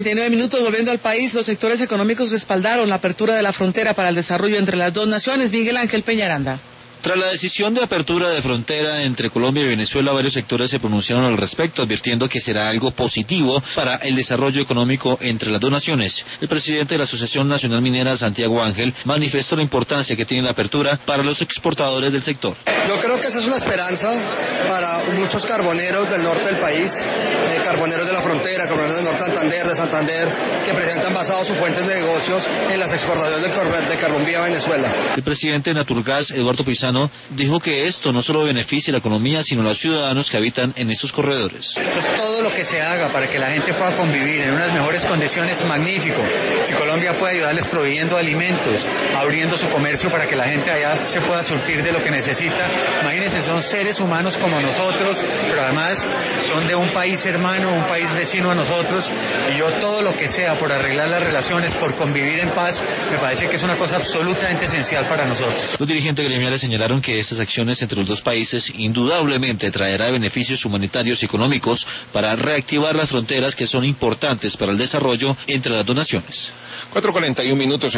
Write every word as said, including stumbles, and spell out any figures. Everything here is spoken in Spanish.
treinta y nueve minutos, volviendo al país, los sectores económicos respaldaron la apertura de la frontera para el desarrollo entre las dos naciones. Miguel Ángel Peñaranda. Tras la decisión de apertura de frontera entre Colombia y Venezuela, varios sectores se pronunciaron al respecto, advirtiendo que será algo positivo para el desarrollo económico entre las dos naciones. El presidente de la Asociación Nacional Minera, Santiago Ángel, manifestó la importancia que tiene la apertura para los exportadores del sector. Yo creo que esa es una esperanza para muchos carboneros del norte del país, eh, carboneros de la frontera, carboneros del norte de Santander, de Santander, que presentan basado sus fuentes de negocios en las exportaciones de carbón, de carbón vía Venezuela. El presidente de Naturgas, Eduardo Pizano, dijo que esto no solo beneficia la economía, sino a los ciudadanos que habitan en estos corredores. Entonces todo lo que se haga para que la gente pueda convivir en unas mejores condiciones, magnífico. Si Colombia puede ayudarles proveyendo alimentos, abriendo su comercio para que la gente allá se pueda surtir de lo que necesita. Imagínense, son seres humanos como nosotros, pero además son de un país hermano, un país vecino a nosotros, y yo todo lo que sea por arreglar las relaciones, por convivir en paz, me parece que es una cosa absolutamente esencial para nosotros. Los dirigentes gremiales señalaron que estas acciones entre los dos países indudablemente traerá beneficios humanitarios y económicos para reactivar las fronteras que son importantes para el desarrollo entre las dos naciones. cuatro cuarenta y un minutos.